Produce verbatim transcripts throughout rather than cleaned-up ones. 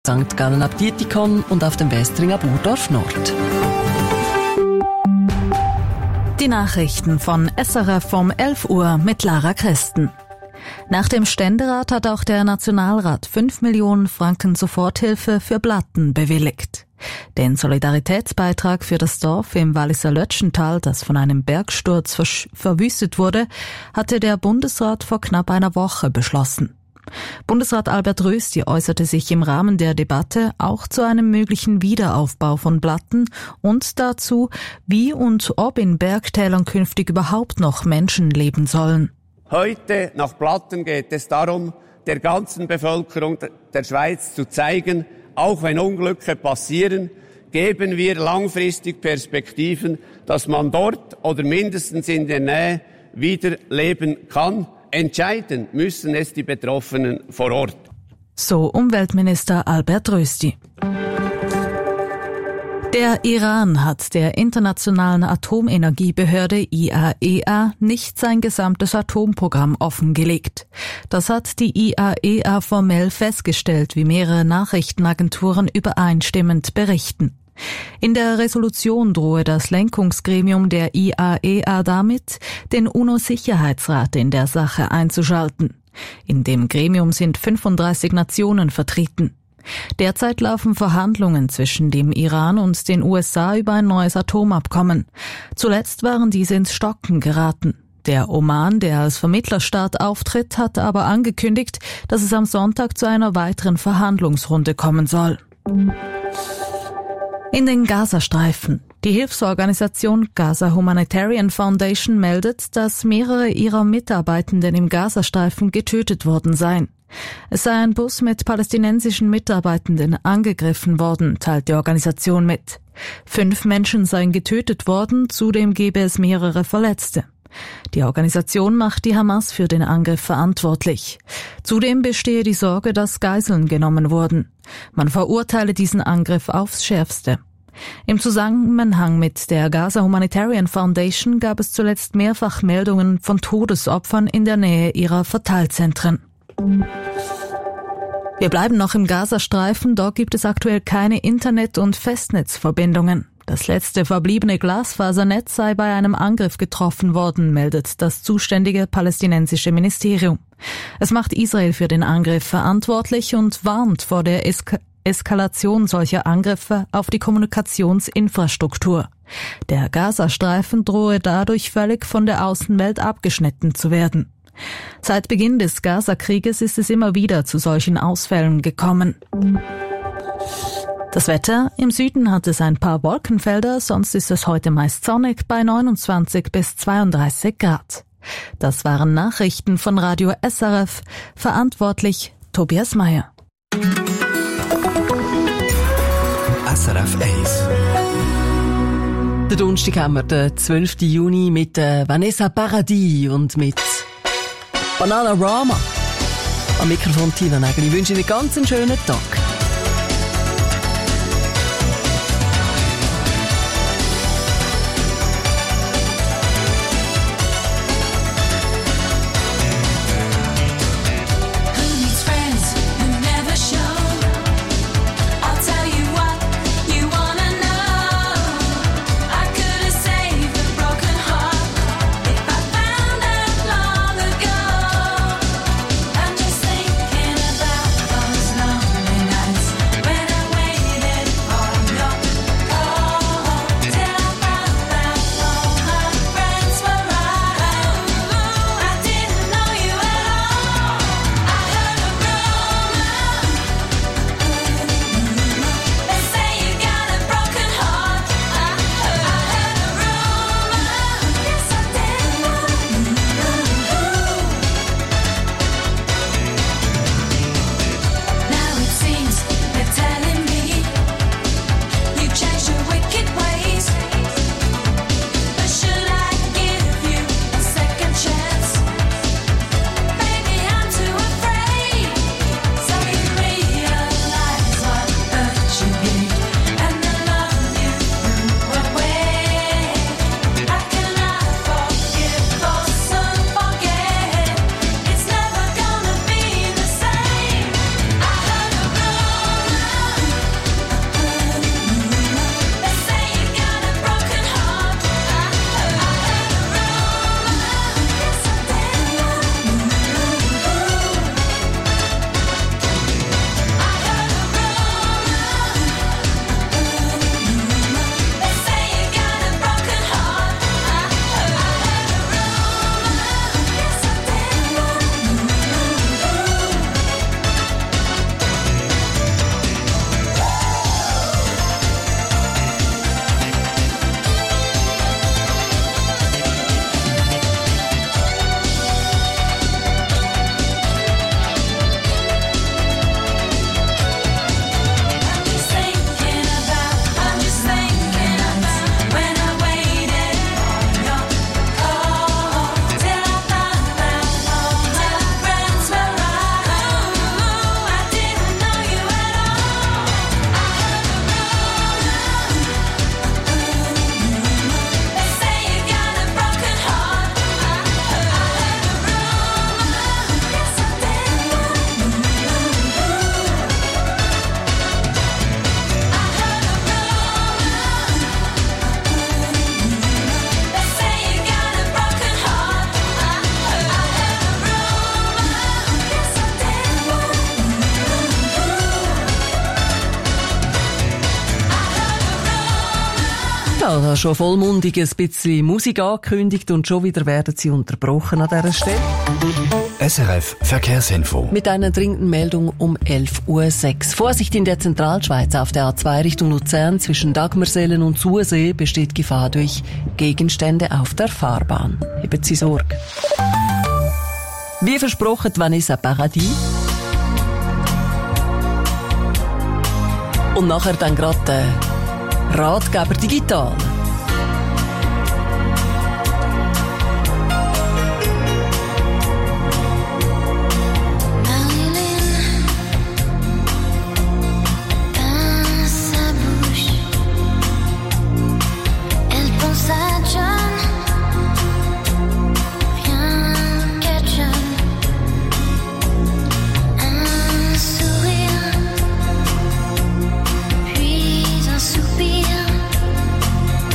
Sankt Gallen ab Dietikon und auf dem Westring ab Urdorf Nord. Die Nachrichten von S R F um elf Uhr mit Lara Christen. Nach dem Ständerat hat auch der Nationalrat fünf Millionen Franken Soforthilfe für Blatten bewilligt. Den Solidaritätsbeitrag für das Dorf im Walliser Lötschental, das von einem Bergsturz versch- verwüstet wurde, hatte der Bundesrat vor knapp einer Woche beschlossen. Bundesrat Albert Rösti äußerte sich im Rahmen der Debatte auch zu einem möglichen Wiederaufbau von Blatten und dazu, wie und ob in Bergtälern künftig überhaupt noch Menschen leben sollen. Heute nach Blatten geht es darum, der ganzen Bevölkerung der Schweiz zu zeigen, auch wenn Unglücke passieren, geben wir langfristig Perspektiven, dass man dort oder mindestens in der Nähe wieder leben kann. Entscheiden müssen es die Betroffenen vor Ort. So Umweltminister Albert Rösti. Der Iran hat der Internationalen Atomenergiebehörde I A E A nicht sein gesamtes Atomprogramm offengelegt. Das hat die I A E A formell festgestellt, wie mehrere Nachrichtenagenturen übereinstimmend berichten. In der Resolution drohe das Lenkungsgremium der I A E A damit, den UNO-Sicherheitsrat in der Sache einzuschalten. In dem Gremium sind fünfunddreißig Nationen vertreten. Derzeit laufen Verhandlungen zwischen dem Iran und den U S A über ein neues Atomabkommen. Zuletzt waren diese ins Stocken geraten. Der Oman, der als Vermittlerstaat auftritt, hat aber angekündigt, dass es am Sonntag zu einer weiteren Verhandlungsrunde kommen soll. In den Gazastreifen. Die Hilfsorganisation Gaza Humanitarian Foundation meldet, dass mehrere ihrer Mitarbeitenden im Gazastreifen getötet worden seien. Es sei ein Bus mit palästinensischen Mitarbeitenden angegriffen worden, teilt die Organisation mit. Fünf Menschen seien getötet worden, zudem gebe es mehrere Verletzte. Die Organisation macht die Hamas für den Angriff verantwortlich. Zudem bestehe die Sorge, dass Geiseln genommen wurden. Man verurteile diesen Angriff aufs Schärfste. Im Zusammenhang mit der Gaza Humanitarian Foundation gab es zuletzt mehrfach Meldungen von Todesopfern in der Nähe ihrer Verteilzentren. Wir bleiben noch im Gazastreifen, dort gibt es aktuell keine Internet- und Festnetzverbindungen. Das letzte verbliebene Glasfasernetz sei bei einem Angriff getroffen worden, meldet das zuständige palästinensische Ministerium. Es macht Israel für den Angriff verantwortlich und warnt vor der Eska- Eskalation solcher Angriffe auf die Kommunikationsinfrastruktur. Der Gazastreifen drohe dadurch völlig von der Außenwelt abgeschnitten zu werden. Seit Beginn des Gaza-Krieges ist es immer wieder zu solchen Ausfällen gekommen. Das Wetter: Im Süden hat es ein paar Wolkenfelder, sonst ist es heute meist sonnig bei neunundzwanzig bis zweiunddreißig Grad. Das waren Nachrichten von Radio S R F, verantwortlich Tobias Meyer. S R F eins. Der Donnerstag haben wir den zwölften Juni mit äh, Vanessa Paradis und mit Bananarama. Am Mikrofon Tina Nägel. Ich wünsche Ihnen einen ganz schönen Tag. Thinking about those lonely nights. Ja, da schon vollmundig ein bisschen Musik angekündigt und schon wieder werden sie unterbrochen an dieser Stelle. S R F Verkehrsinfo. Mit einer dringenden Meldung um elf Uhr sechs. Vorsicht in der Zentralschweiz auf der A zwei Richtung Luzern zwischen Dagmersellen und Sursee besteht Gefahr durch Gegenstände auf der Fahrbahn. Haben Sie Sorge. Wie versprochen, Vanessa Paradis. Und nachher dann gerade der Ratgeber digital. Puis un soupir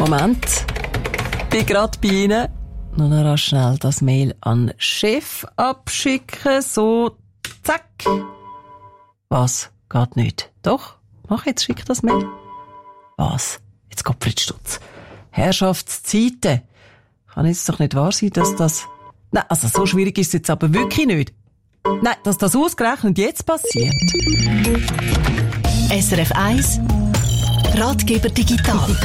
Moment. Bin gerade bei Ihnen. Noch noch schnell das Mail an den Chef abschicken. So, zack. Was? Geht nicht. Doch? Mach jetzt, schick das Mail. Was? Jetzt kommt Fritz Stutz. Herrschaftszeiten. Kann jetzt doch nicht wahr sein, dass das... Nein, also so schwierig ist es jetzt aber wirklich nicht. Nein, dass das ausgerechnet jetzt passiert. S R F eins Ratgeber Digital.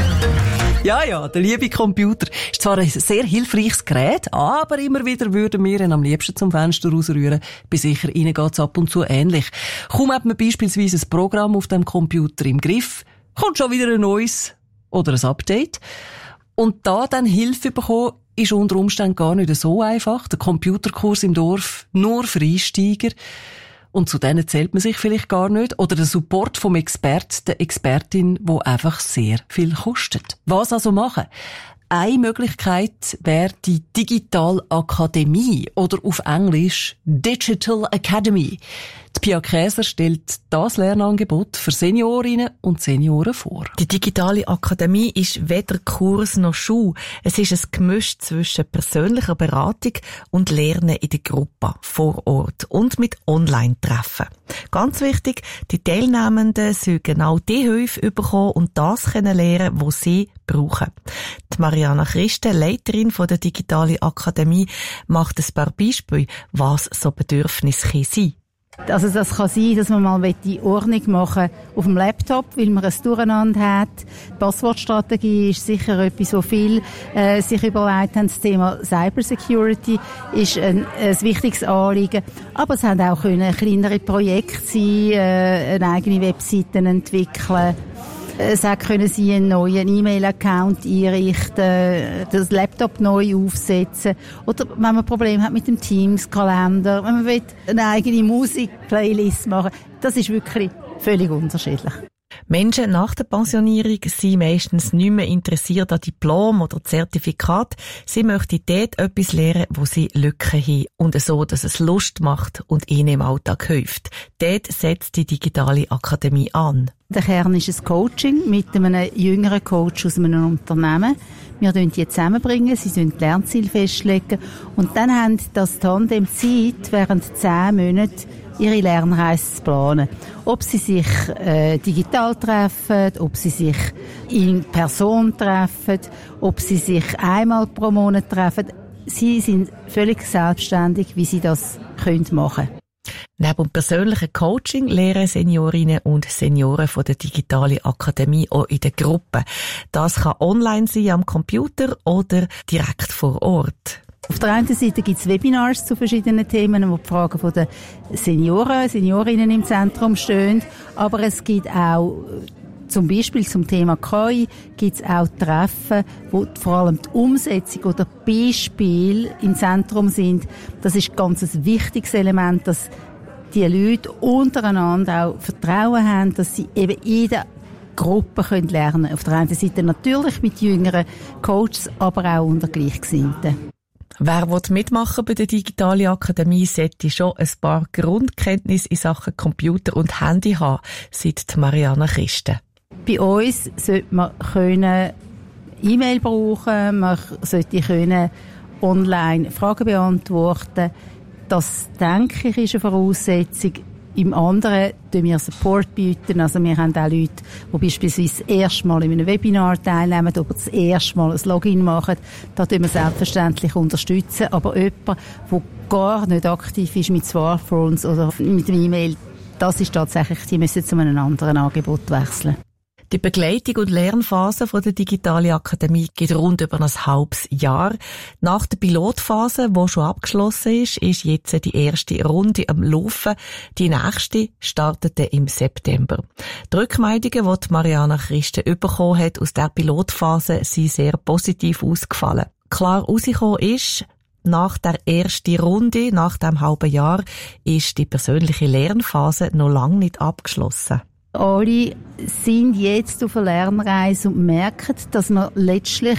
Ja, ja, der liebe Computer ist zwar ein sehr hilfreiches Gerät, aber immer wieder würden wir ihn am liebsten zum Fenster rausrühren. Bin sicher, Ihnen geht's ab und zu ähnlich. Kaum hat man beispielsweise ein Programm auf dem Computer im Griff, kommt schon wieder ein neues oder ein Update. Und da dann Hilfe bekommen, ist unter Umständen gar nicht so einfach. Der Computerkurs im Dorf nur für Einsteiger. Und zu denen zählt man sich vielleicht gar nicht. Oder der Support vom Experten, der Expertin, wo einfach sehr viel kostet. Was also machen? Eine Möglichkeit wäre die Digital Akademie oder auf Englisch Digital Academy. Die Pia Käser stellt das Lernangebot für Seniorinnen und Senioren vor. Die Digitale Akademie ist weder Kurs noch Schule. Es ist ein Gemisch zwischen persönlicher Beratung und Lernen in der Gruppe, vor Ort und mit Online-Treffen. Ganz wichtig, die Teilnehmenden sollen genau die Hilfe bekommen und das können lernen, was sie brauchen. Die Mariana Christen, Leiterin von der Digitalen Akademie, macht ein paar Beispiele, was so Bedürfnisse sind. Also das kann sein, dass man mal die Ordnung machen auf dem Laptop, weil man ein Durcheinander hat. Die Passwortstrategie ist sicher etwas, wo viele äh, sich überlegt haben. Das Thema Cybersecurity ist ein, ein wichtiges Anliegen. Aber es haben auch können kleinere Projekte sein, äh, eine eigene Webseite entwickeln. Es können Sie einen neuen E-Mail-Account einrichten, das Laptop neu aufsetzen. Oder wenn man Probleme hat mit dem Teams-Kalender, wenn man will, eine eigene Musik-Playlist machen. Das ist wirklich völlig unterschiedlich. Menschen nach der Pensionierung sind meistens nicht mehr interessiert an Diplom oder Zertifikat. Sie möchten dort etwas lernen, wo sie Lücken haben und so, dass es Lust macht und ihnen im Alltag hilft. Dort setzt die Digitale Akademie an. Der Kern ist ein Coaching mit einem jüngeren Coach aus einem Unternehmen. Wir bringen die zusammenbringen, sie sollen die Lernziele festlegen und dann haben das Tandem Zeit, während zehn Monaten ihre Lernreise zu planen. Ob sie sich äh, digital treffen, ob sie sich in Person treffen, ob sie sich einmal pro Monat treffen. Sie sind völlig selbstständig, wie sie das können machen. Neben dem persönlichen Coaching lehren Seniorinnen und Senioren von der Digitalen Akademie auch in der Gruppe. Das kann online sein am Computer oder direkt vor Ort. Auf der einen Seite gibt es Webinars zu verschiedenen Themen, wo die Fragen der Senioren, Seniorinnen im Zentrum stehen. Aber es gibt auch, zum Beispiel zum Thema K I, gibt es auch Treffen, wo vor allem die Umsetzung oder Beispiele im Zentrum sind. Das ist ganz ein wichtiges Element, dass die Leute untereinander auch Vertrauen haben, dass sie eben in der Gruppe können lernen. Auf der einen Seite natürlich mit jüngeren Coaches, aber auch unter Gleichgesinnten. Wer mitmachen bei der Digitalen Akademie, sollte schon ein paar Grundkenntnisse in Sachen Computer und Handy haben, sagt Mariana Christen. Bei uns sollte man können E-Mail brauchen, man sollte können online Fragen beantworten. Das, denke ich, ist eine Voraussetzung. Im anderen bieten wir Support bieten. Also wir haben auch Leute, die beispielsweise das erste Mal in einem Webinar teilnehmen oder das erste Mal ein Login machen. Da tun wir selbstverständlich unterstützen. Aber jemand, der gar nicht aktiv ist mit Smartphones oder mit dem E-Mail, das ist tatsächlich, die müssen zu einem anderen Angebot wechseln. Die Begleitung und Lernphase von der Digitalen Akademie geht rund über ein halbes Jahr. Nach der Pilotphase, die schon abgeschlossen ist, ist jetzt die erste Runde am Laufen. Die nächste startete im September. Die Rückmeldungen, die Mariana Christen bekommen hat aus der Pilotphase, sind sehr positiv ausgefallen. Klar herausgekommen ist, nach der ersten Runde, nach dem halben Jahr, ist die persönliche Lernphase noch lange nicht abgeschlossen. Alle sind jetzt auf einer Lernreise und merken, dass man letztlich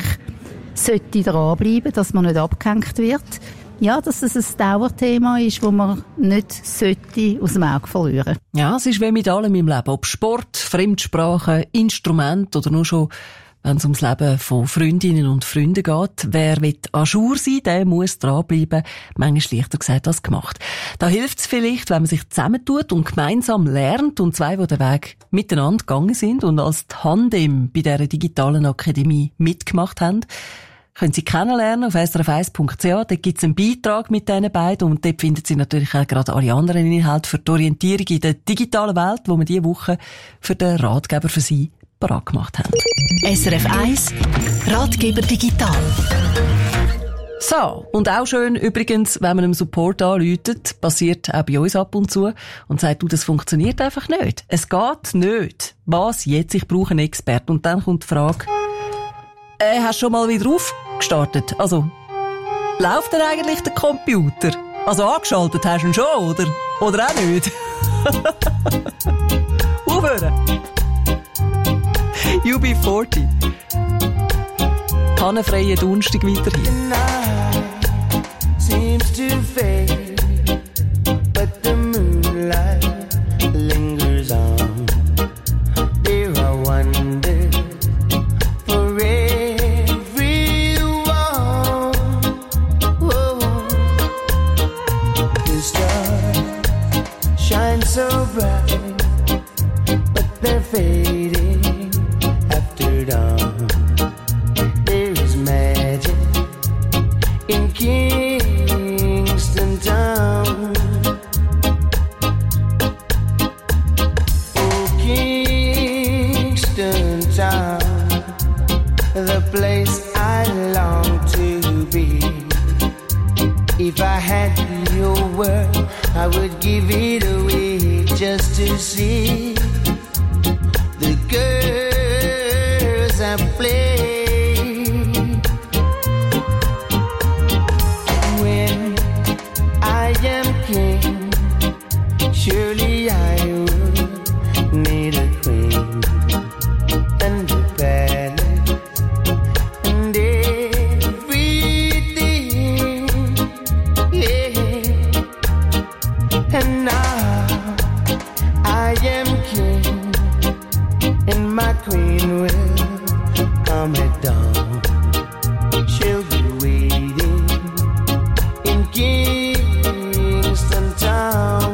sollte dranbleiben, dass man nicht abgehängt wird. Ja, dass es ein Dauerthema ist, das man nicht sollte aus dem Auge verlieren. Ja, es ist wie mit allem im Leben. Ob Sport, Fremdsprachen, Instrument oder nur schon wenn es ums Leben von Freundinnen und Freunden geht. Wer will à jour sein, der muss dranbleiben. Manchmal leichter gesagt als gemacht. Da hilft es vielleicht, wenn man sich zusammentut und gemeinsam lernt und zwei, die den Weg miteinander gegangen sind und als Tandem bei dieser digitalen Akademie mitgemacht haben, können Sie kennenlernen auf s r f eins punkt c h. Dort gibt es einen Beitrag mit diesen beiden und dort finden Sie natürlich auch gerade alle anderen Inhalte für die Orientierung in der digitalen Welt, die wir diese Woche für den Ratgeber für Sie parat gemacht haben. S R F eins Ratgeber digital. So, und auch schön übrigens, wenn man einem Support anruft, passiert auch bei uns ab und zu und sagt, du, das funktioniert einfach nicht. Es geht nicht. Was jetzt? Ich brauche einen Experten. Und dann kommt die Frage, äh, hast du schon mal wieder aufgestartet? Also, läuft denn eigentlich der Computer? Also angeschaltet hast du ihn schon, oder? Oder auch nicht? Aufhören! U B vierzig. Pannenfreie Donnerstag weiterhin. Seems to fade, but the moonlight lingers on. There I wonder for everyone. Oh, the stars shine so bright, but they're fading after dawn. There is magic in Kingston town. Oh, Kingston town, the place I long to be. If I had your word, I would give it away just to see the girls I play. Surely I would need a queen and a palace and everything, yeah. And now I am king and my queen will come at dawn. She'll be waiting in Kingston town.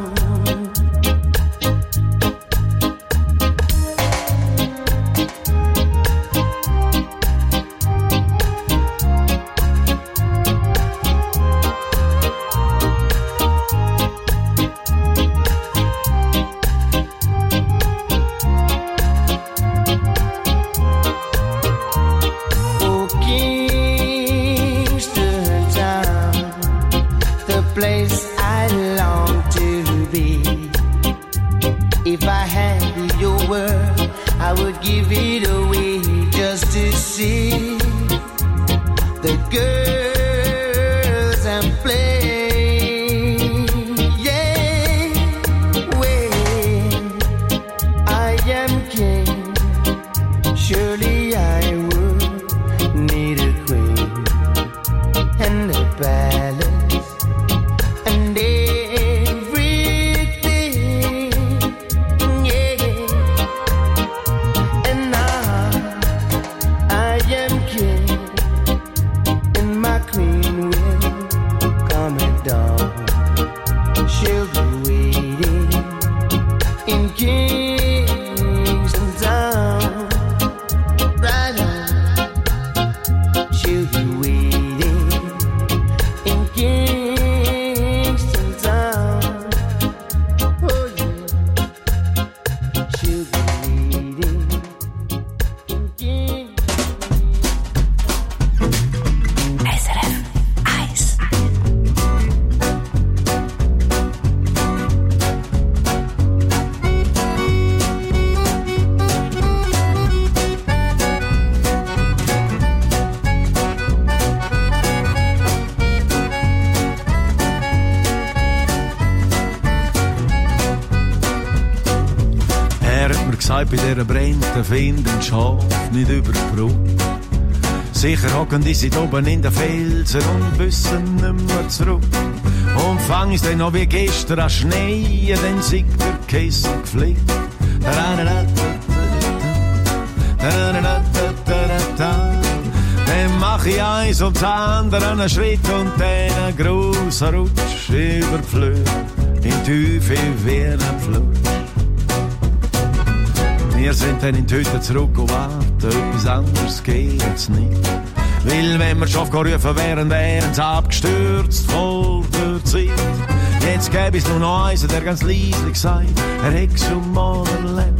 Bei dieser brennenden finden Schaf nicht über die Brücke. Sicher hocken die sind oben in den Felsen und wissen nicht mehr zurück. Und fang es dann noch wie gestern an schneien, dann singt der Kessel gepflegt. da. Dann mach ich eins und das andere einen Schritt und dann einen grossen Rutsch über die Flöhe in Tiefe wie ein Fluss. Wir sind dann in die Hütte zurück und warten, etwas anderes geht's nicht. Weil wenn wir schon gerufen wären, wären sie abgestürzt vor der Zeit. Jetzt gäbe es nur noch eins, der ganz leislich sagt, er hätte schon mal erlebt.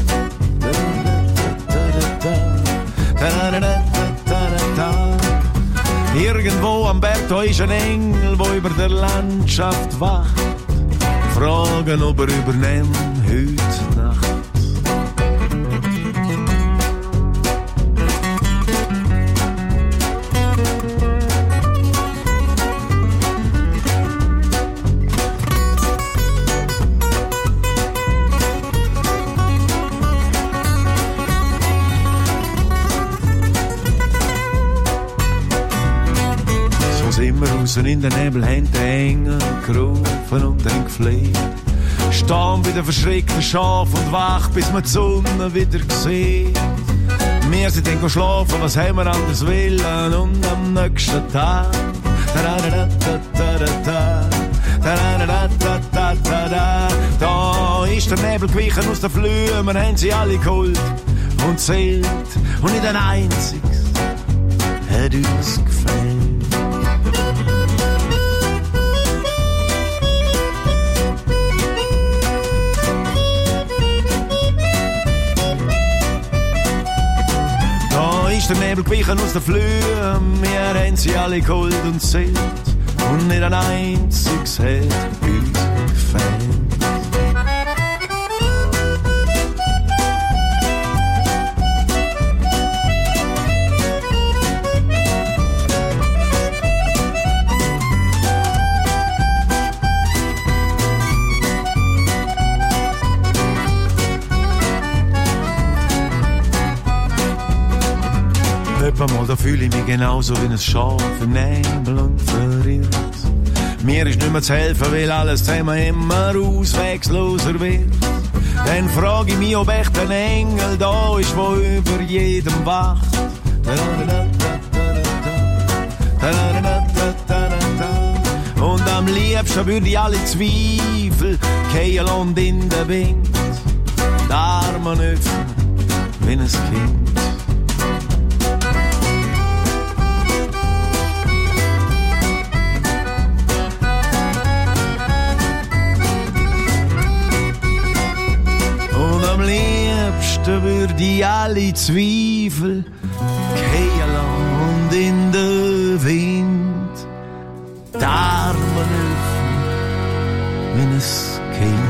Irgendwo am Berg, da ist ein Engel, der über der Landschaft wacht. Fragen, ob er übernimmt heute Nacht. Immer raus in den Nebel haben die Engel gerufen und haben gefleht. Stehen bei den verschreckten Schafen und wach, bis wir die Sonne wieder sieht. Wir sind dann schlafen, was haben wir anders willen? Und am nächsten Tag da ist der Nebel gewichen aus den Flühen, wir haben sie alle geholt und zählt. Und nicht ein einziges hat uns gefällt. Ist der Nebel gewichen aus den Flühen, wir haben sie alle geholt und zählt. Und nicht ein einziges hat uns gefällt. Mal, da fühle ich mich genauso wie ein Schaf im Nebel und verirrt. Mir ist nicht mehr zu helfen, weil alles zusammen immer auswegsloser wird. Dann frage ich mich, ob echt ein Engel da ist, der über jedem wacht. Und am liebsten würde ich alle Zweifel fallen und in den Wind die Arme öffnen wie ein Kind. Am liebsten würde ich alle Zweifel fallen und in den Wind die Arme öffnen wie ein Kind.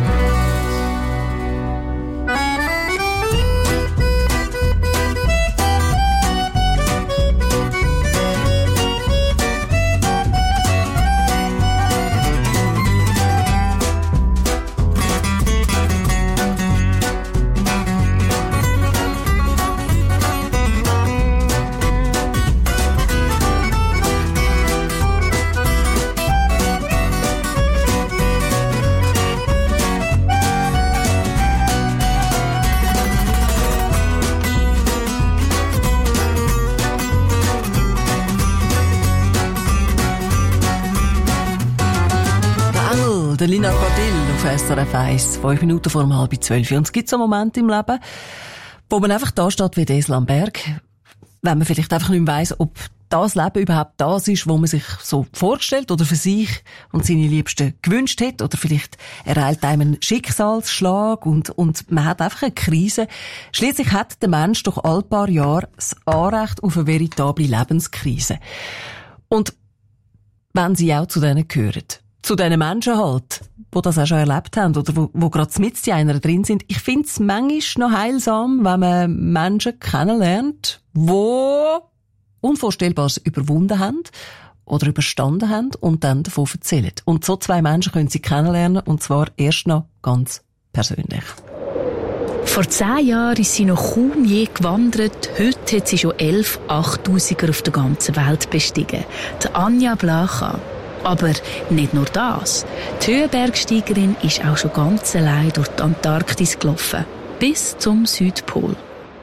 Der Lina Cordil auf S R F eins, fünf Minuten vor um halb zwölf. Und es gibt so Momente im Leben, wo man einfach da steht wie Esel am Berg, wenn man vielleicht einfach nicht mehr weiss, ob das Leben überhaupt das ist, wo man sich so vorgestellt oder für sich und seine Liebsten gewünscht hat. Oder vielleicht ereilt einem einen Schicksalsschlag und, und man hat einfach eine Krise. Schliesslich hat der Mensch doch all paar Jahre das Anrecht auf eine veritable Lebenskrise. Und wenn sie auch zu denen gehören, zu diesen Menschen halt, die das auch schon erlebt haben oder wo, wo gerade mitten in einer drin sind. Ich finde es manchmal noch heilsam, wenn man Menschen kennenlernt, die Unvorstellbares überwunden haben oder überstanden haben und dann davon erzählen. Und so zwei Menschen können sie kennenlernen, und zwar erst noch ganz persönlich. Vor zehn Jahren ist sie noch kaum je gewandert. Heute hat sie schon elf Achttausiger auf der ganzen Welt bestiegen. Die Anja Blacha. Aber nicht nur das. Die Höhenbergsteigerin ist auch schon ganz allein durch die Antarktis gelaufen. Bis zum Südpol.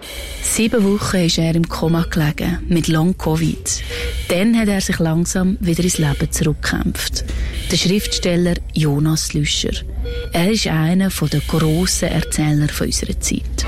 Sieben Wochen ist er im Koma gelegen, mit Long-Covid. Dann hat er sich langsam wieder ins Leben zurückgekämpft. Der Schriftsteller Jonas Lüscher. Er ist einer der grossen Erzähler unserer Zeit.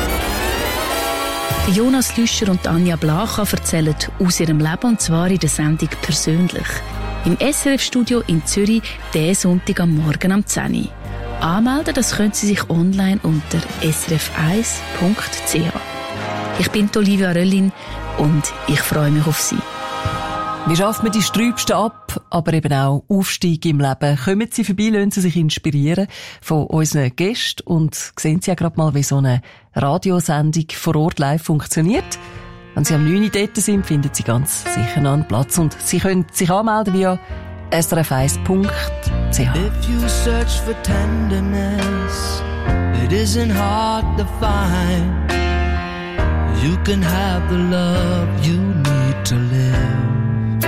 Jonas Lüscher und Anja Blacha erzählen aus ihrem Leben, und zwar in der Sendung «Persönlich». Im S R F-Studio in Zürich, diesen Sonntag am Morgen um zehn Uhr. Anmelden, das können Sie sich online unter s r f eins punkt c h. Ich bin Olivia Röllin und ich freue mich auf Sie. Wie schafft man die Sträubsten ab, aber eben auch Aufstieg im Leben? Kommen Sie vorbei, lassen Sie sich inspirieren von unseren Gästen und sehen Sie ja gerade mal, wie so eine Radiosendung vor Ort live funktioniert. Wenn Sie am neun Uhr dort sind, finden Sie ganz sicher noch einen Platz und Sie können sich anmelden via s r f eins punkt c h. If you search for tenderness, it isn't hard to find. You can have the love you need to live.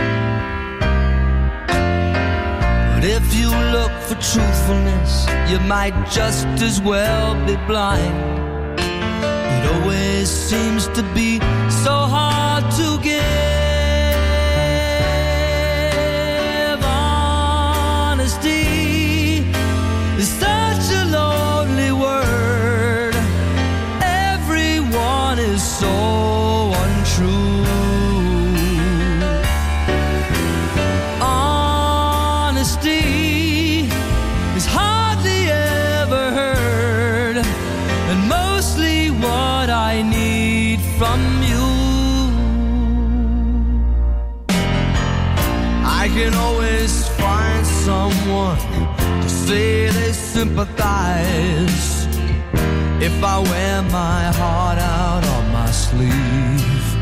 But if you look for truthfulness, you might just as well be blind. It always seems to be so hard to give. Honesty is such a lonely word. Everyone is so untrue. Honesty is hardly ever heard, and mostly what I need from you. I can always find someone to say they sympathize if I wear my heart out on my sleeve.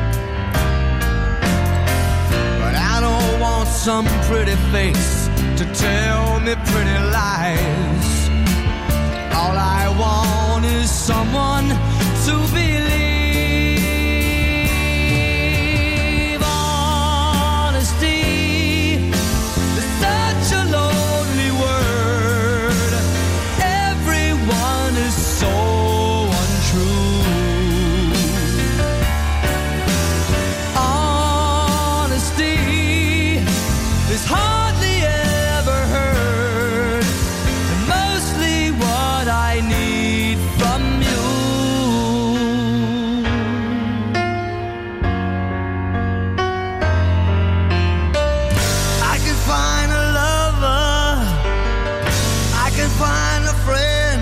But I don't want some pretty face to tell me pretty lies. All I want is someone to believe. Honesty is such a lonely word. Everyone is so untrue. Honesty is hardly ever heard, and mostly what I need from you. I can find a lover, I can find a friend,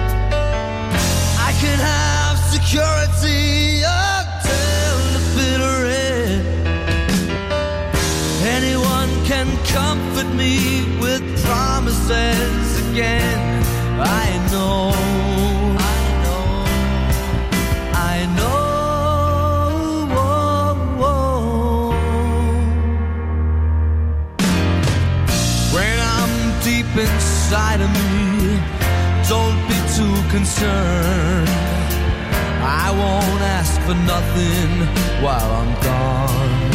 I can have security until the bitter end. Anyone can comfort me with promises again. I know, I know, I know. Whoa, whoa. When I'm deep inside of me, don't be too concerned. I won't ask for nothing while I'm gone.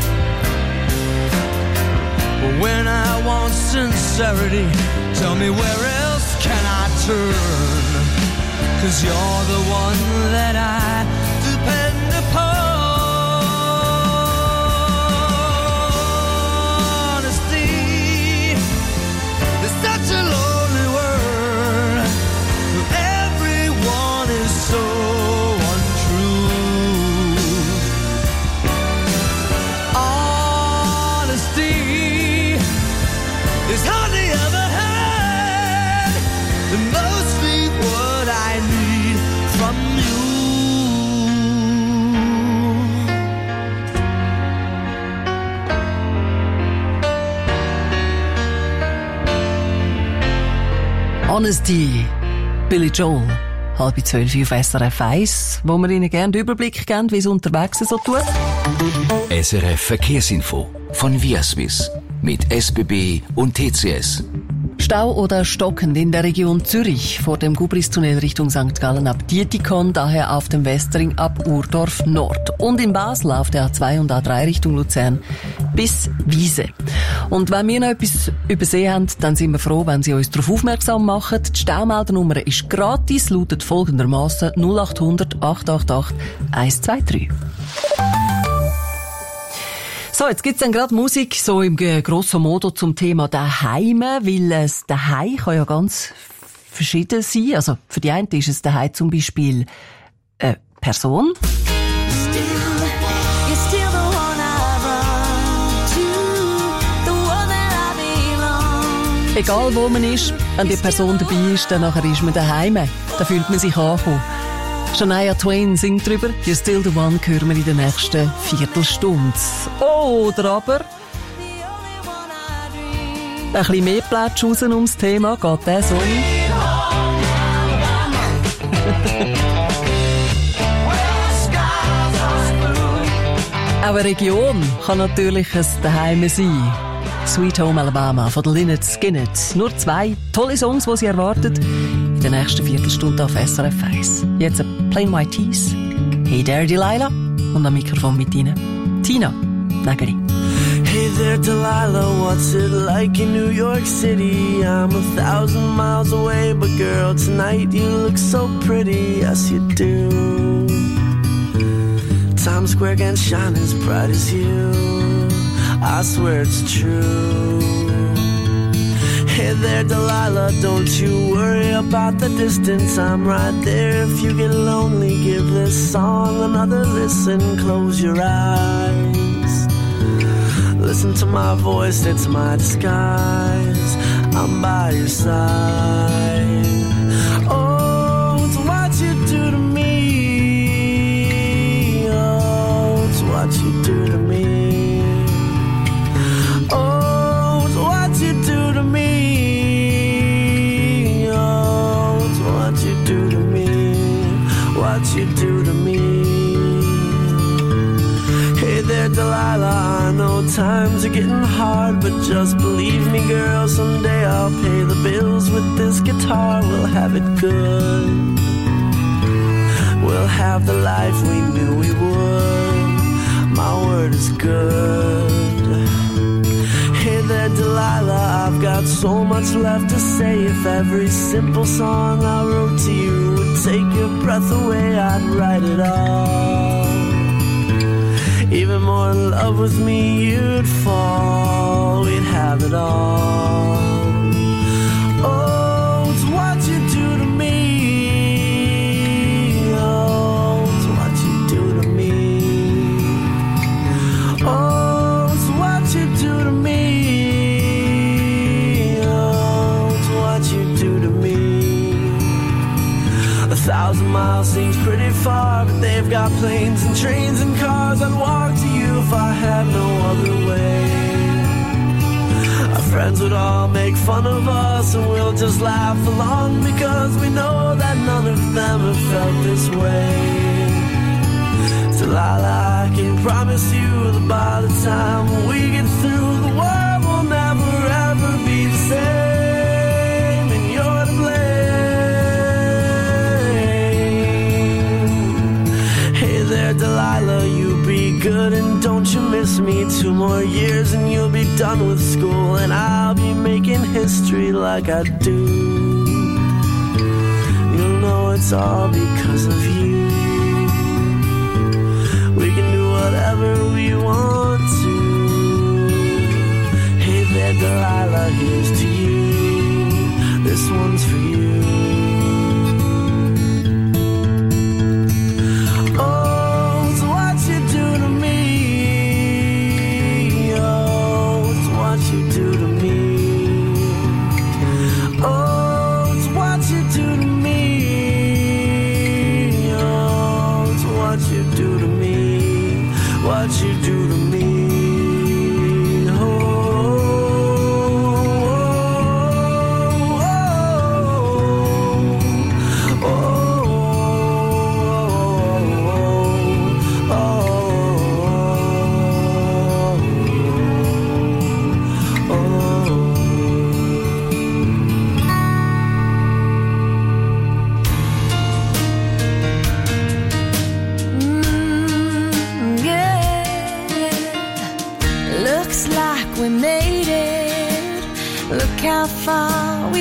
But when I want sincerity, tell me where else can I turn? 'Cause you're the one that I depend upon. Honesty is such a lonely word. Everyone is so untrue. Honesty is hardly ever heard, and mostly what I need from you. Honesty, Billy Joel, halb zwölf auf S R F eins, wo wir Ihnen gerne den Überblick geben, wie es unterwegs so tut. S R F Verkehrsinfo von Viaswiss mit S B B und T C S. Stau oder stockend in der Region Zürich vor dem Gubristunnel Richtung Sankt Gallen ab Dietikon, daher auf dem Westring ab Urdorf Nord. Und in Basel auf der A zwei und A drei Richtung Luzern bis Wiese. Und wenn wir noch etwas übersehen haben, dann sind wir froh, wenn Sie uns darauf aufmerksam machen. Die Staumeldernummer ist gratis, lautet folgendermaßen null acht hundert acht acht acht eins zwei drei. So, jetzt gibt's dann gerade Musik, so im grosso modo zum Thema Daheime, weil es Daheim kann ja ganz verschieden sein. Also, für die einen ist es Daheim zum Beispiel eine Person. Egal wo man ist, wenn die Person dabei ist, dann nachher ist man daheim. Da fühlt man sich angekommen. Shania Twain singt drüber. You're still the one, hören wir in der nächsten Viertelstunde. Oder aber ein bisschen mehr Plätsch raus ums Thema, geht der Song. Auch eine Region kann natürlich ein Daheim sein. Sweet Home Alabama von Lynyrd Skynyrd. Nur zwei tolle Songs, die Sie erwartet in der nächsten Viertelstunde auf S R F eins. Jetzt ein Plain White Tees. Hey there Delilah. Und am Mikrofon mit Ihnen Tina Nägeli. Hey there Delilah, what's it like in New York City? I'm a thousand miles away, but girl, tonight you look so pretty, yes you do. Times Square can't shine as bright as you, I swear it's true. Hey there Delilah, don't you worry about the distance, I'm right there. If you get lonely, give this song another listen. Close your eyes, listen to my voice, it's my disguise. I'm by your side. Oh, it's what you do to me. Oh, it's what you do to me. Oh, it's what you do to me. Oh, it's what you do to me. What you do to me. Hey there Delilah, I know times are getting hard, but just believe me girl, someday I'll pay the bills with this guitar. We'll have it good, we'll have the life we knew we would. My word is good. Hey there Delilah, I've got so much left to say. If every simple song I wrote to you would take your breath away, I'd write it all. Even more in love with me you'd fall, we'd have it all. Oh, it's what you do to me. Oh, it's what you do to me. Oh, it's what you do to me. Oh, it's what you do to me. A thousand miles seems pretty far, but they've got planes and trains and cars. I'd walk to you if I had no other way. Our friends would all make fun of us, and we'll just laugh along, because we know that none of them have felt this way. Delilah, I can promise you that by the time we get through, the world will never ever be the same, and you're to blame. Hey there Delilah, you be good and don't you miss me. Two more years and you'll be done with school, and I'll be making history like I do. You'll know it's all because of you. We can do whatever we want to. Hey there Delilah, here's to you. This one's for you. Oh, it's what you do to me. Oh, it's what you do to me. Oh, it's what you do to me. Oh, it's what you do to me. What you do to me. Oh, oh, oh, oh.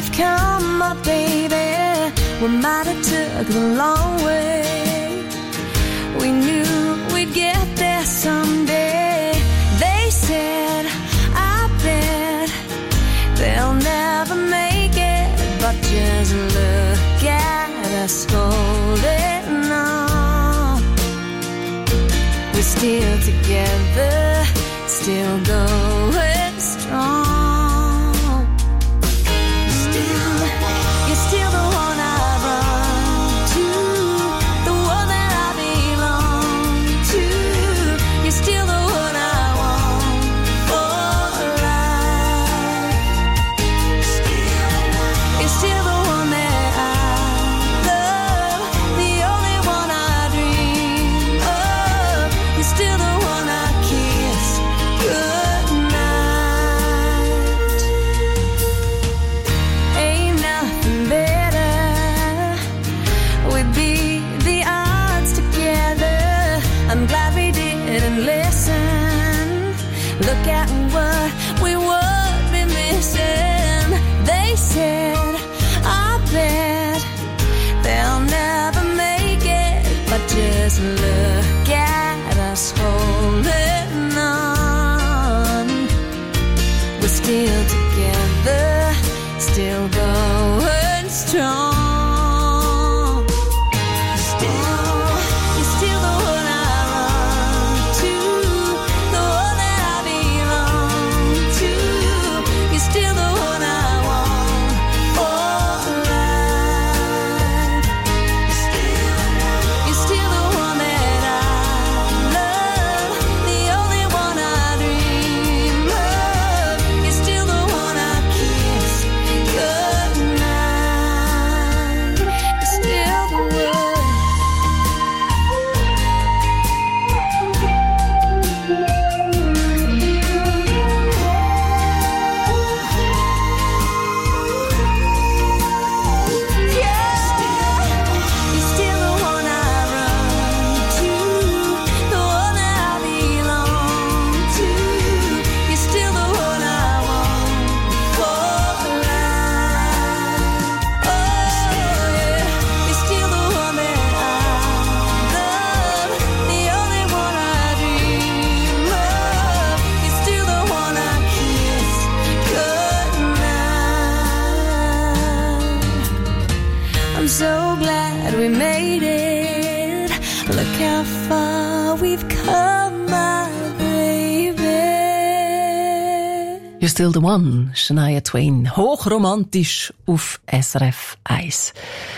we've come, my baby. We might have took the long way. We knew we'd get there someday. They said, I bet they'll never make it, but just look at us holding on. We're still together, still going strong. Look at what we would be missing. They said, I bet they'll never make it, but just look at us holding on. We're still together, still going strong. I'm so glad we made it. Look how far we've come, my baby. You're Still the One, Shania Twain. Hochromantisch auf S R F eins.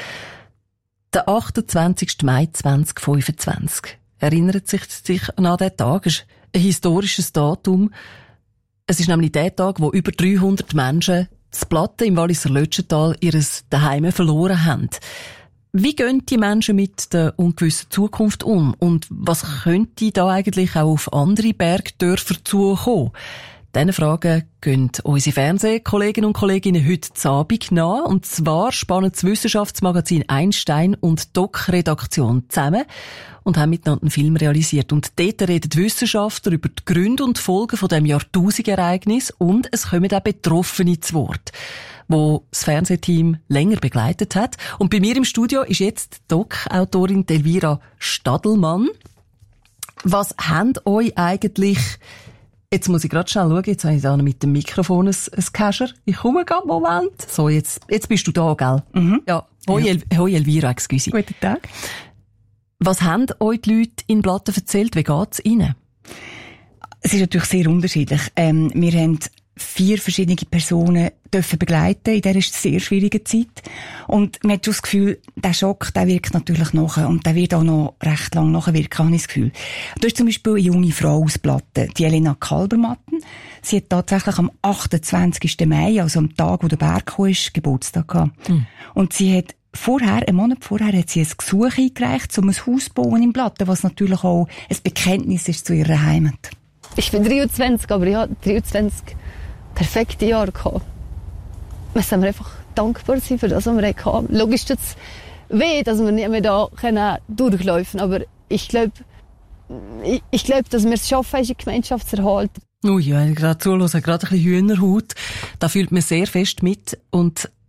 Der achtundzwanzigsten Mai zweitausendfünfundzwanzig. Erinnert sich sich an diesen Tag? Es ist ein historisches Datum. Es ist nämlich der Tag, wo über dreihundert Menschen das Platten im Walliser Lötschental ihres Daheim verloren haben. Wie gehen die Menschen mit der ungewissen Zukunft um? Und was könnte da eigentlich auch auf andere Bergdörfer zukommen? Diesen Fragen gehen unsere Fernsehkolleginnen und Kollegen heute zu Abend nach. Und zwar spannen das Wissenschaftsmagazin Einstein und die Doc-Redaktion zusammen und haben miteinander einen Film realisiert. Und dort reden die Wissenschaftler über die Gründe und Folgen von diesem Jahrtausendereignis und es kommen auch Betroffene zu Wort, wo das Fernsehteam länger begleitet hat. Und bei mir im Studio ist jetzt die Doc-Autorin Elvira Stadelmann. Was haben euch eigentlich... Jetzt muss ich gerade schnell schauen, jetzt habe ich da mit dem Mikrofon ein, ein Kescher. Ich komme gerade, Moment. So, jetzt, jetzt bist du da, gell? Mhm. Ja. Hoi, ja. El, hoi Elvira, excuse. Guten Tag. Was haben euch die Leute in Blatten erzählt? Wie geht's ihnen? Es ist natürlich sehr unterschiedlich. Ähm, wir haben vier verschiedene Personen dürfen begleiten in dieser sehr schwierigen Zeit. Und man hat schon das Gefühl, der Schock, der wirkt natürlich nachher. Und der wird auch noch recht lang nachwirken, habe ich das Gefühl. Du hast zum Beispiel eine junge Frau aus Blatten, die Elena Kalbermatten. Sie hat tatsächlich am achtundzwanzigsten Mai, also am Tag, wo der Berg kam, Geburtstag gehabt. Mhm. Und sie hat vorher, einen Monat vorher, hat sie ein Gesuch eingereicht, um ein Haus zu bauen in Blatten, was natürlich auch ein Bekenntnis ist zu ihrer Heimat. Ich bin dreiundzwanzig, aber ich habe dreiundzwanzig perfekte Jahre gehabt. Wir sind einfach dankbar sein für das, was wir hatten. Logisch tut es weh, dass wir nicht mehr da durchlaufen können, aber ich glaube, ich, ich glaube, dass wir es schaffen, unsere Gemeinschaft zu erhalten. Ui, ja, gerade zuhören, gerade ein bisschen Hühnerhaut. Da fühlt man sehr fest mit und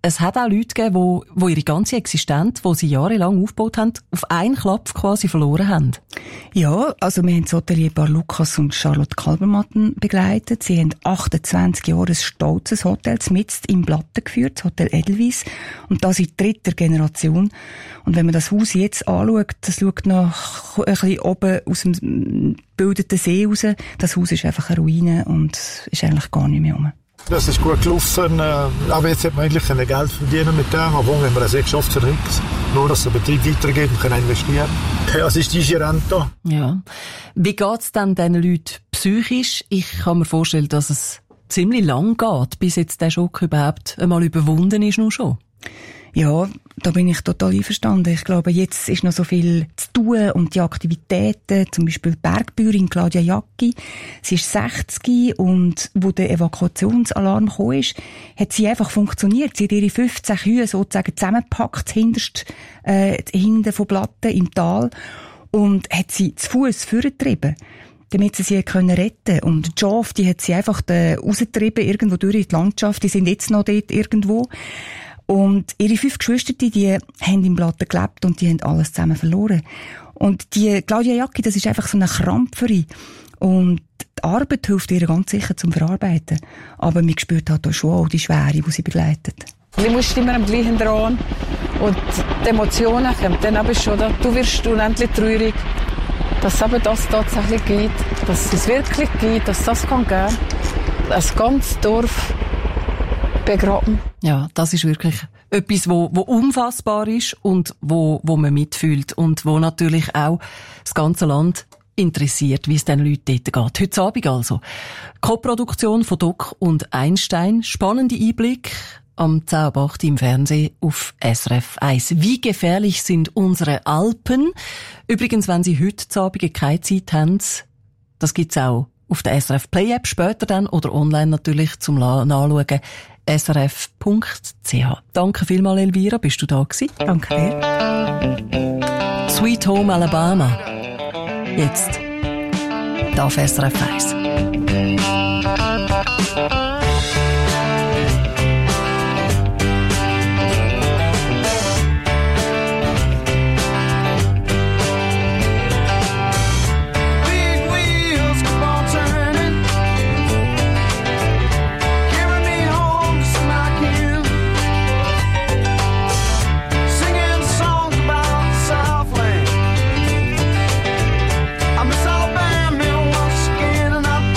es hat auch Leute gegeben, wo, wo ihre ganze Existenz, die sie jahrelang aufgebaut haben, auf einen Klapp quasi verloren haben. Ja, also wir haben das Hotelierpaar Lukas und Charlotte Kalbermatten begleitet. Sie haben achtundzwanzig Jahre ein stolzes Hotel mitten im Blatten geführt, das Hotel Edelweiss. Und das in dritter Generation. Und wenn man das Haus jetzt anschaut, das schaut nach ein bisschen oben aus dem gebildeten See raus. Das Haus ist einfach eine Ruine und ist eigentlich gar nicht mehr rum. Das ist gut gelaufen. Aber jetzt hat man eigentlich kein Geld verdienen mit dem. Aber wenn man das eh geschafft für nichts. Nur, dass der Betrieb weitergeht und kann investieren. Ja, es ist diese Rente. Ja. Wie geht's denn diesen Leuten psychisch? Ich kann mir vorstellen, dass es ziemlich lang geht, bis jetzt der Schock überhaupt einmal überwunden ist, nur schon. Ja, da bin ich total einverstanden. Ich glaube, jetzt ist noch so viel zu tun und die Aktivitäten, zum Beispiel die Bergbäuerin Claudia Jacki, sie ist sechzig und wo der Evakuationsalarm gekommen ist, hat sie einfach funktioniert. Sie hat ihre fünfzehn Kühe sozusagen zusammengepackt, hinterst, äh, hinten von Platten im Tal und hat sie zu Fuss vorgetrieben, damit sie sie können retten. Und Joff, die hat sie einfach rausgetrieben, irgendwo durch in die Landschaft. Die sind jetzt noch dort irgendwo. Und ihre fünf Geschwister, die haben im Blatten gelebt und die haben alles zusammen verloren. Und die Claudia Jacki, das ist einfach so eine Krampferin. Und die Arbeit hilft ihr ganz sicher zum Verarbeiten. Aber man spürt halt auch schon auch die Schwere, die sie begleitet. Du musst immer am gleichen dran. Und die Emotionen kommen dann aber schon. Du wirst unendlich traurig, dass es eben das tatsächlich gibt, dass es wirklich gibt, dass das kann geben. Das ganze Dorf begraben. Ja, das ist wirklich etwas, wo, wo unfassbar ist und wo, wo man mitfühlt und wo natürlich auch das ganze Land interessiert, wie es den Leuten dort geht. Heute Abend also. Co-Produktion von Doc und Einstein. Spannende Einblick am zehn ab acht im Fernsehen auf S R F eins. Wie gefährlich sind unsere Alpen? Übrigens, wenn Sie heute Abend keine Zeit haben, das gibt's auch auf der S R F Play App später dann oder online natürlich zum Nachschauen. S R F Punkt C H. Danke vielmals, Elvira, bist du da gewesen? Danke dir. Sweet Home Alabama. Jetzt. Da auf S R F eins. I miss Alabama once again, and I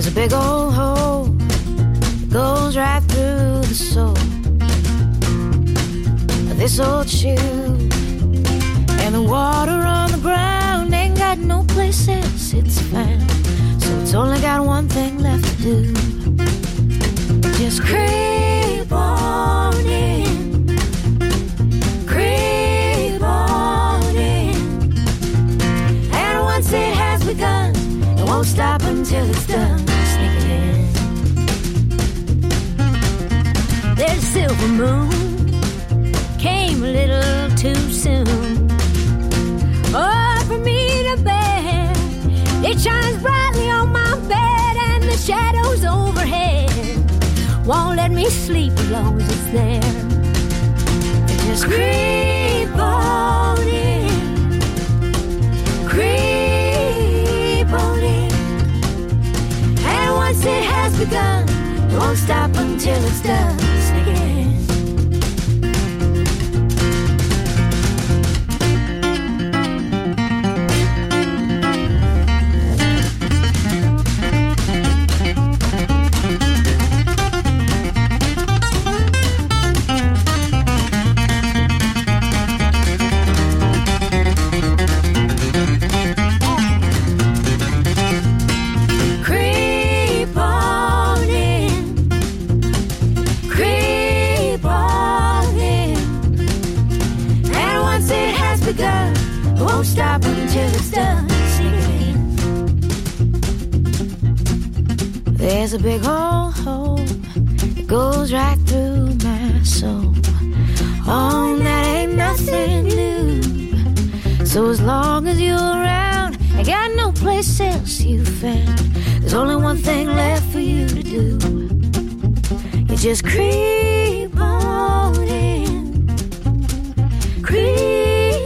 There's a big old hole that goes right through the soul of this old shoe, and the water on the ground ain't got no place else it's found, so it's only got one thing left to do. Just creep on in, creep on in, and once it has begun, it won't stop until it's done. Sneaking in. There's a silver moon, came a little too soon. Oh, for me to bear, it shines brightly on my bed, and the shadows overhead won't let me sleep as long as it's there. Just creep on in, creep on in, and once it has begun, it won't stop until it's done. Sneak it in. Stop until it's done. Sneaking in. There's a big old hole that goes right through my soul. Oh, that ain't nothing new. So as long as you're around, I got no place else you found. There's only one thing left for you to do. You just creep on in, creep.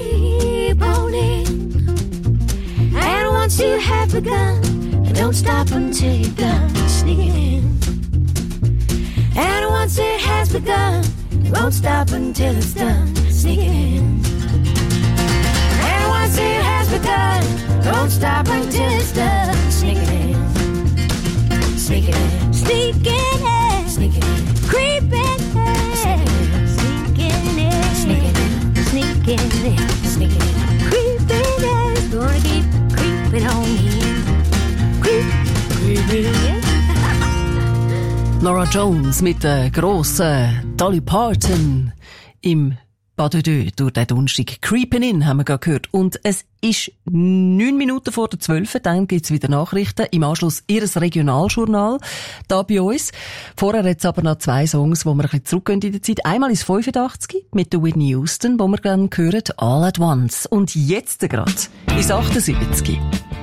Once you have begun, and don't stop until you're done. Sneaking in. And once it has begun, it won't stop until it's done. Sneaking in. And once it has begun, it won't stop until it's done. Sneaking in. Sneaking in. Sneaking in. Sneaking in. Creeping in. Sneaking in. Sneaking in. Sneaking in. Sneaking in. Creeping in. Gonna keep on in. Creep, creeping in. Nora Jones mit der grossen Dolly Parton im Pas de Deux durch den Donnerstag. Creepin' In haben wir gerade gehört. Und es ist neun Minuten vor der zwölf. Dann gibt's wieder Nachrichten. Im Anschluss ihres Regionaljournal da bei uns. Vorher hat's aber noch zwei Songs, wo wir ein bisschen zurückgehen in der Zeit. Einmal ins fünfundachtzig mit der Whitney Houston, wo wir dann hören All at Once. Und jetzt gerade ins achtundsiebzig.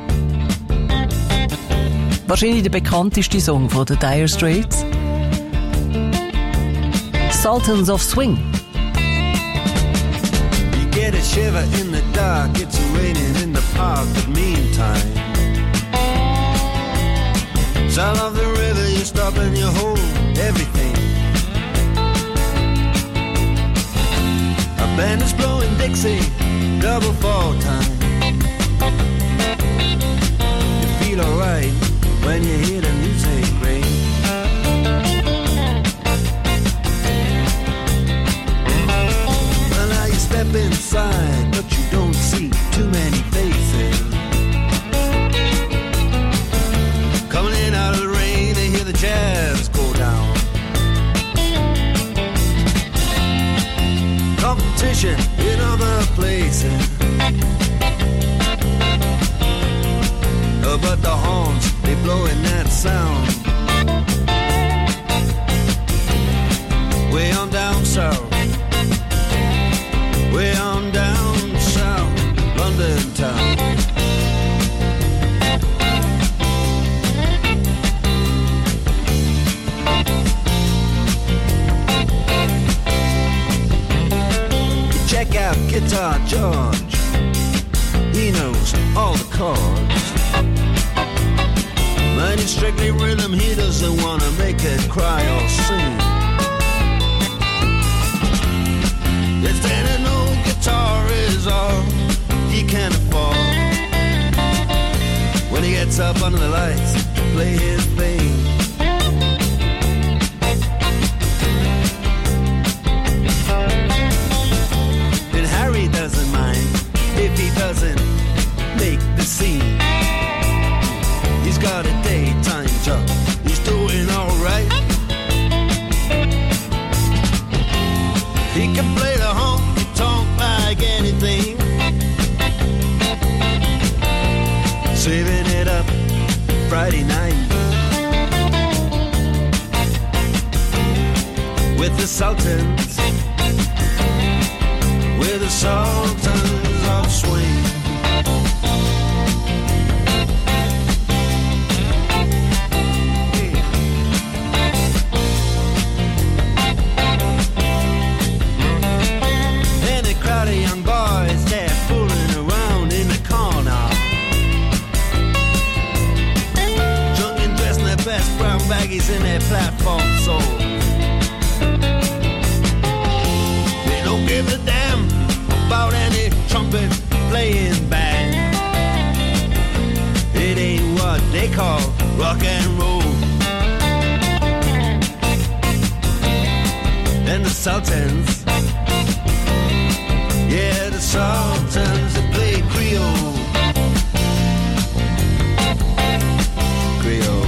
Wahrscheinlich der bekannteste Song von den Dire Straits. Sultans of Swing. You get a shiver in the dark, it's raining in the park, but meantime sound of the river, you stop and you hold everything. A band is blowing Dixie, double fall time. You feel alright when you hear the music ring. Well, now you step inside, but you don't see too many faces. Coming in out of the rain, they hear the jazz go down. Competition in other places. Oh, but the horns, they blowing that sound. Way on down south, way on down south, London town. Check out Guitar George, he knows all the chords. Mine is strictly rhythm, he doesn't wanna make it cry or sing. If then an old guitar is all he can afford, when he gets up under the lights, play his thing. And Harry doesn't mind if he doesn't make the scene. He's got a daytime job, he's doing alright. He can play the honky-tonk like anything, saving it up Friday night with the Sultans, with the Sultans of Swing. And a crowd of young boys, they're fooling around in the corner, drunk and dressed in their best brown baggies in their platform soles. They don't give a damn about any trumpet playing band. It ain't what they call rock and roll. And the Sultans, yeah, the Sultans, they play Creole. Creole.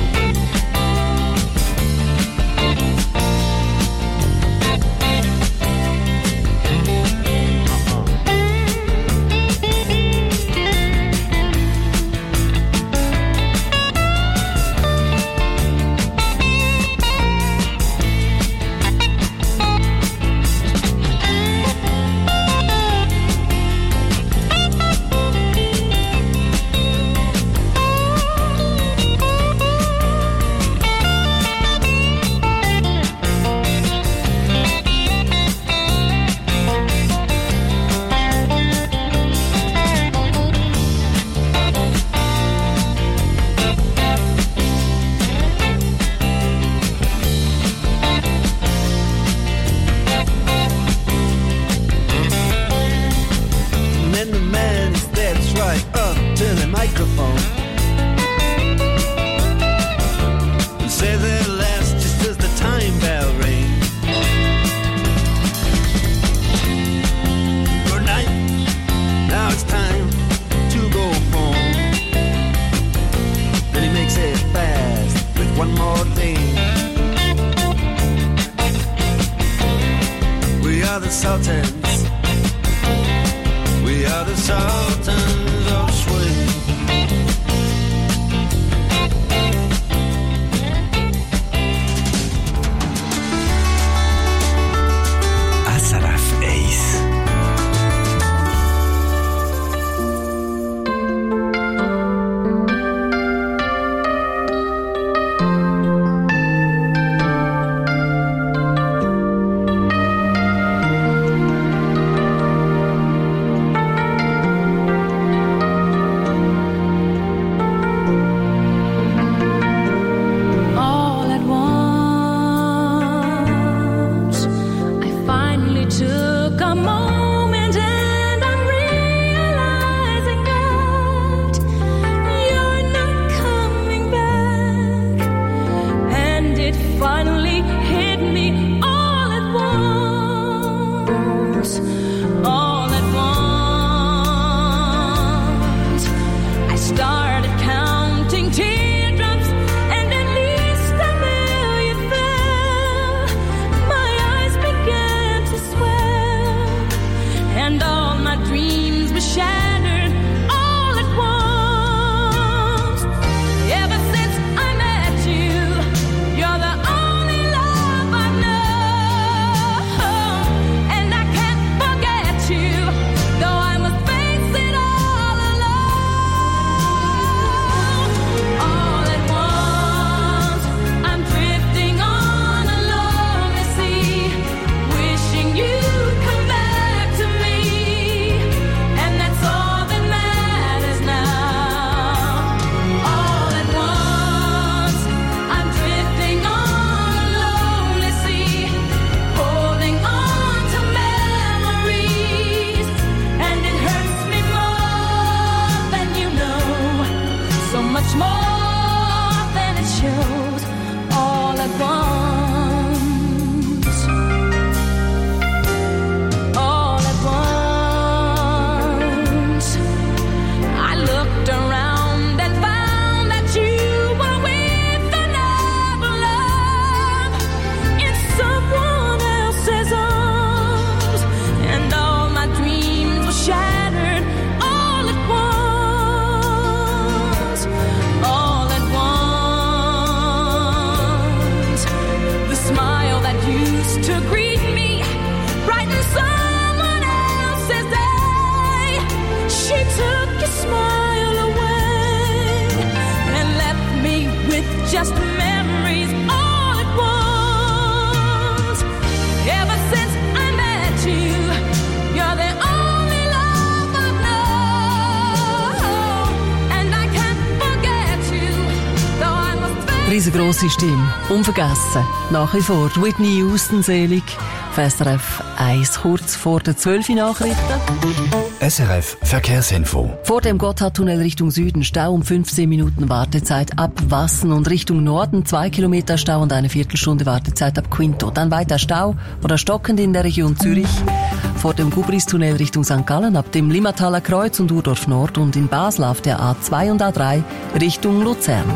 riesengroße Stimme. Unvergessen. Nach wie vor. Whitney Houston selig. Auf S R F eins, kurz vor der zwölf Uhr Nachrichten. S R F Verkehrsinfo. Vor dem Gotthardtunnel Richtung Süden Stau um fünfzehn Minuten Wartezeit ab Wassen und Richtung Norden zwei Kilometer Stau und eine Viertelstunde Wartezeit ab Quinto. Dann weiter Stau oder stockend in der Region Zürich. Vor dem Gubristunnel Richtung Sankt Gallen ab dem Limmataler Kreuz und Urdorf Nord und in Basel auf der A zwei und A drei Richtung Luzern.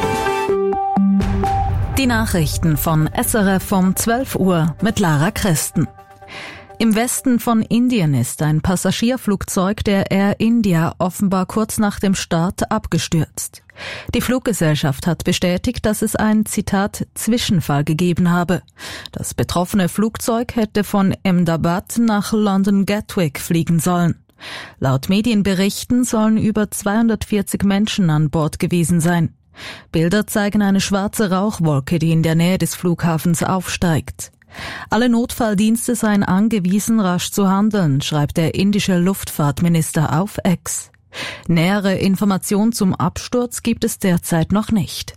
Die Nachrichten von S R F um zwölf Uhr mit Lara Christen. Im Westen von Indien ist ein Passagierflugzeug der Air India offenbar kurz nach dem Start abgestürzt. Die Fluggesellschaft hat bestätigt, dass es einen, Zitat, Zwischenfall gegeben habe. Das betroffene Flugzeug hätte von Ahmedabad nach London Gatwick fliegen sollen. Laut Medienberichten sollen über zweihundertvierzig Menschen an Bord gewesen sein. Bilder zeigen eine schwarze Rauchwolke, die in der Nähe des Flughafens aufsteigt. Alle Notfalldienste seien angewiesen, rasch zu handeln, schreibt der indische Luftfahrtminister auf X. Nähere Informationen zum Absturz gibt es derzeit noch nicht.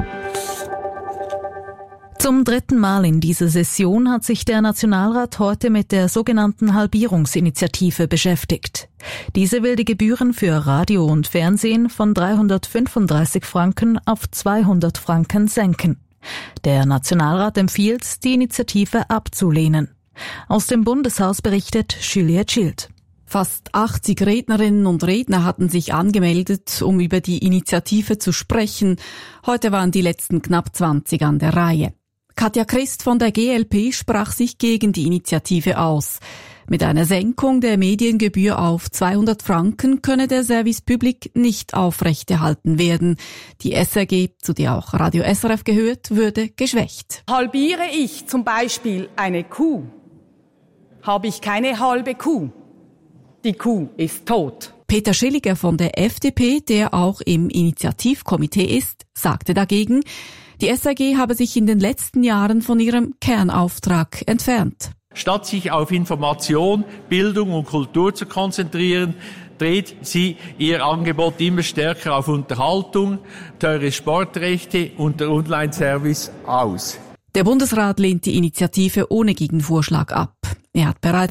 Zum dritten Mal in dieser Session hat sich der Nationalrat heute mit der sogenannten Halbierungsinitiative beschäftigt. Diese will die Gebühren für Radio und Fernsehen von dreihundertfünfunddreißig Franken auf zweihundert Franken senken. Der Nationalrat empfiehlt, die Initiative abzulehnen. Aus dem Bundeshaus berichtet Juliette Schild. Fast achtzig Rednerinnen und Redner hatten sich angemeldet, um über die Initiative zu sprechen. Heute waren die letzten knapp zwanzig an der Reihe. Katja Christ von der G L P sprach sich gegen die Initiative aus. Mit einer Senkung der Mediengebühr auf zweihundert Franken könne der Service Public nicht aufrechterhalten werden. Die S R G, zu der auch Radio S R F gehört, würde geschwächt. Halbiere ich zum Beispiel eine Kuh, habe ich keine halbe Kuh. Die Kuh ist tot. Peter Schilliger von der F D P, der auch im Initiativkomitee ist, sagte dagegen, die S R G habe sich in den letzten Jahren von ihrem Kernauftrag entfernt. Statt sich auf Information, Bildung und Kultur zu konzentrieren, dreht sie ihr Angebot immer stärker auf Unterhaltung, teure Sportrechte und der Online-Service aus. Der Bundesrat lehnt die Initiative ohne Gegenvorschlag ab. Er hat bereits